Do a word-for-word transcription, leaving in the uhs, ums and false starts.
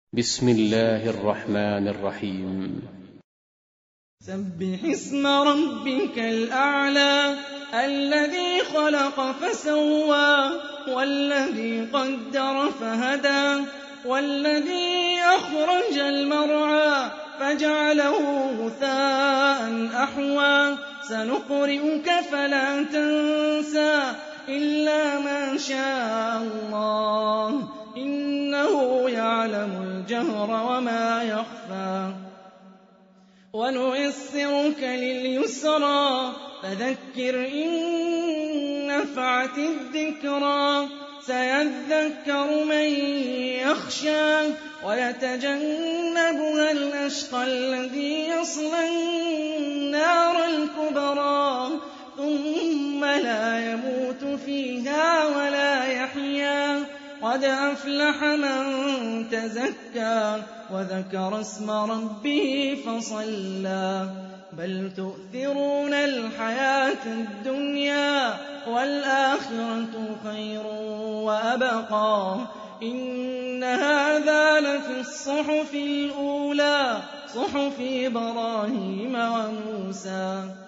بسم الله الرحمن الرحيم. سبح اسم ربك الأعلى الذي خلق فسوى والذي قدر فهدى والذي أخرج المرعى فجعله غثاء أحوى سنقرئك فلا تنسى إلا ما شاء الله إنه يعلم الجهر وما يخفى ونيسرك لليسرى فذكر إن نفعت الذكرى سيذكر من يخشى ويتجنبها الأشقى الذي يصلى النار الكبرى ثم لا يموت فيها ولا يحيا قد أفلح من تزكى وذكر اسم ربه فصلى بل تؤثرون الحياة الدنيا والآخرة خير وأبقى إن هذا لفي الصحف الأولى صحف إبراهيم وموسى